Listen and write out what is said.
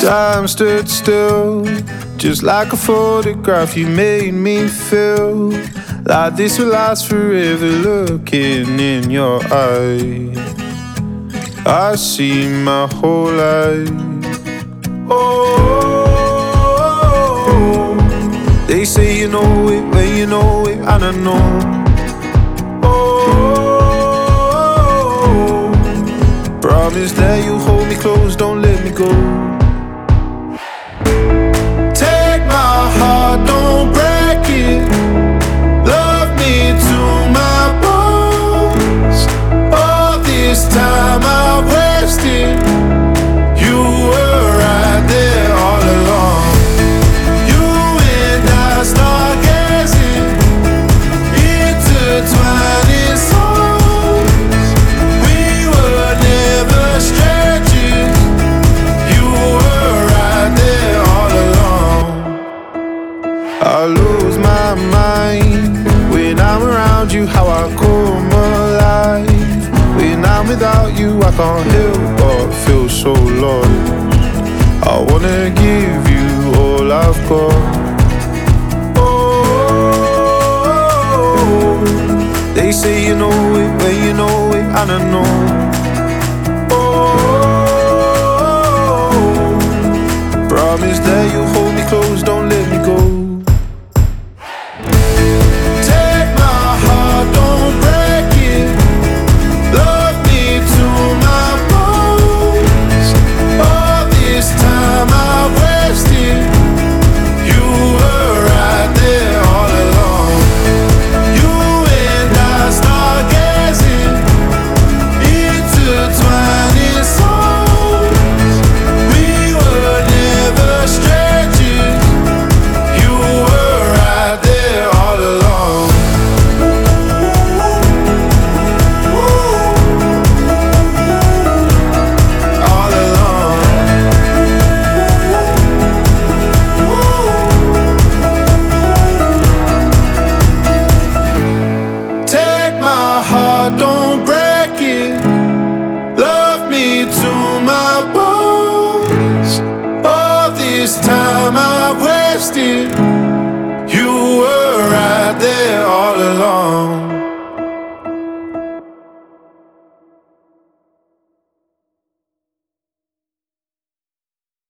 Time stood still, just like a photograph. You made me feel like this will last forever. Looking in your eyes, I see my whole life. Oh, they say you know it when you know it, and I know. Oh, promise that you'll hold me close, don't let me go. Take my heart, don't break it. Love me to my bones. All this time I wasted, you were right there all along. You and I stargazing, intertwining souls. We were never strangers. You were right there all along. I lose my mind when I'm around you, how I come alive. When I'm without you, I can't help but feel so lost. I wanna give you all I've got. Oh, they say you know it when you know it, and I know.